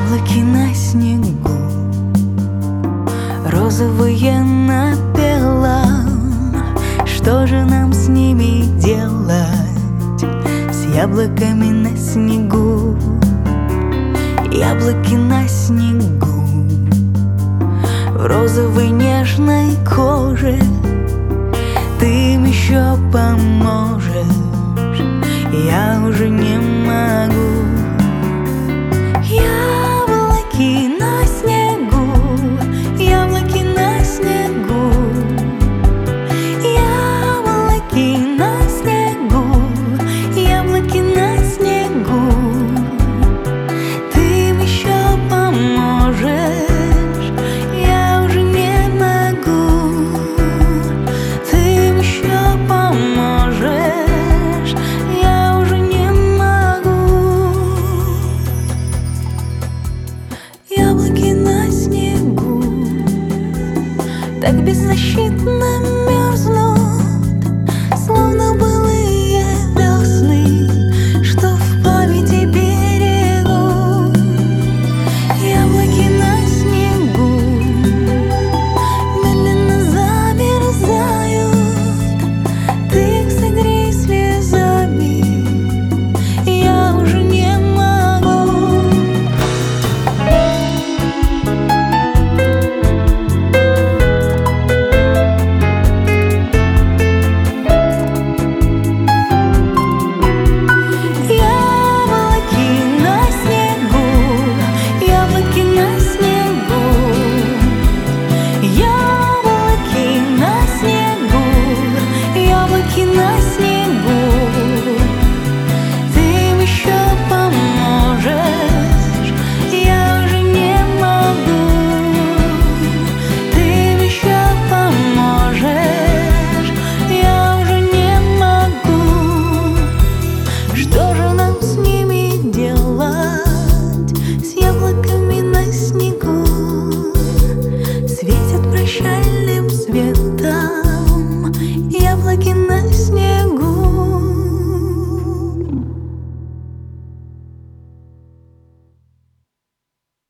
Яблоки на снегу, розовые напела. Что же нам с ними делать, с яблоками на снегу? Яблоки на снегу, в розовой нежной коже. Ты им еще поможешь, я уже не могу. Яблоки на снегу, яблоки на снегу, яблоки на снегу, яблоки на снегу. Ты им еще поможешь, я уже не могу. Ты им еще поможешь, я уже не могу. Яблоки на снегу, так беззащитно